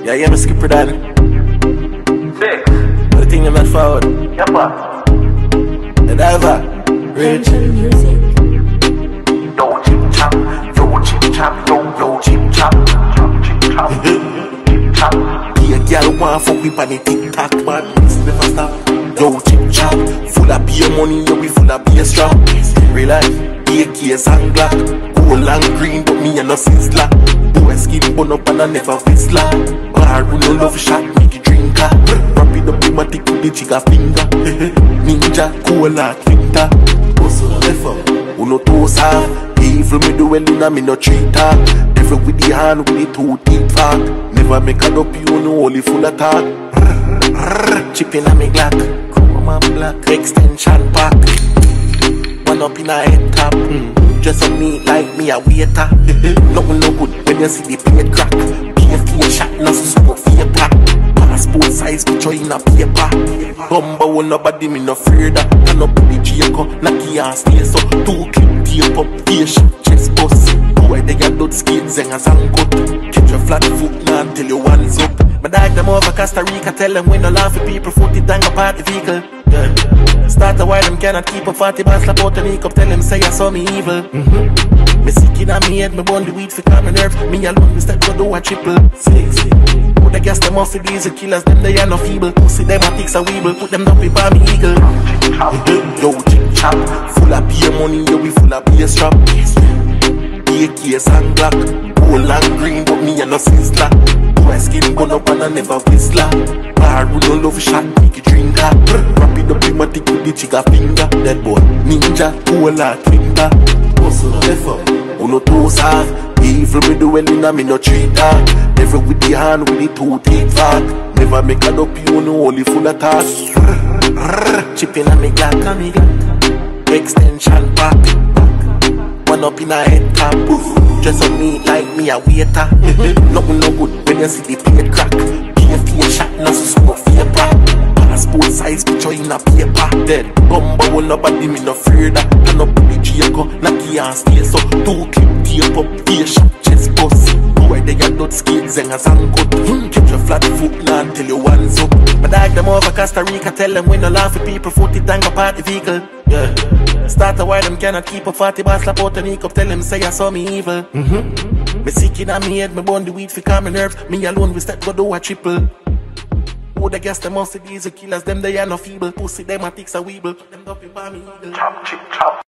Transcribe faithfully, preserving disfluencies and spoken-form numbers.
Yeah, yeah, me skip it down. Six. The thing I'm not forward. Yep. The diver. Rich. Music. Yo, chip chop. Yo, chip chop. Yo, yo, chip chop. Chop, chip chop. Chip chop. Yeah, girl want fuck with on the TikTok, man. It's never stop. Yo, chip chop. Full of beer money, yo, we full of beer strap. Real life. A Ks and Glock. Gold and green, but me and no sizzler. Boy skin bun up and I never whistler. Bar who no love shot, make you drinker. Wrap it up in my dick with the jigger finger. Ninja, cola, Quinta. Hustle, never, who no toes half. Evil me do well in a me no treat her. Devil with the hand with the two teeth fat. Never make a up, you know only full of talk. Chipping on me Glock. Chrome and black, extension pack. One up in a head top. Mm. Just on me like me a waiter. Nothing no good when you see the plate crack. P F K shot, no smoke for your pack. Passport size picture in a paper. Bumba will nobody me no afraid of. Turn up the Jaco, knock your ass stay so. Two clip tape up, face chest bust. Boy they got dot skates and a sand cut. Catch your flat foot now until your one's up. My dog them over Costa Rica, tell them we no laugh at people. Foot it down apart the vehicle. Yeah. Start a while them cannot keep up. Forty bars slap out the nick up. Tell them say I saw me evil. Mm-hmm. Me sick in a me head. Me burn the weed for calm my nerves. Me alone we step to do a triple six. Put the gas them off for these killers. Them they are no feeble. Pussy them a ticks a weeble. Put them up with Barmy Eagle. Yo chip chop. Full of beer money. Yo we full of beer strap. A Ks and Glock. Gold and green but me a no sizzler. Boy skin bun up and I never whistler. Bar who no love shot, make you drinker. Wrap it up in my dick with the jigger finger. That boy, ninja, cola, Quinta. Hustle, never, who no toes half. Evil me do well in a me no treat her. Never with the hand with the two teeth fat. Never make a up, you know only full of talk. Chipping on me Glock, on me Glock. Extension pack. One up in a head top. Dress on me like me a waiter. Nothing no good when you see the plate crack. P F K shot, no smoke for your pack. Passport size picture in a paper. Dead bumba will nobody me no afraid of. Turn up the Jaco, knock your ass stay so. Two clip tape up, face shot, chest bust. Boy they got dot skates and a sand cut. Catch your flat foot now until your one's up. My dog them over Costa Rica, tell them we no laugh at people. Foot it down apart the vehicle. Yeah. Start a while them cannot keep up. Forty bars slap out the nick up. Tell them say I saw me evil. Mm-hmm. Me sick in a me head. Me burn the weed for calm my nerves. Me alone we step go do a triple. Who the gas them must these killers. Them they are no feeble. Pussy them a ticks a weeble. Them up in Barmy Eagle. Chop, chip, chop.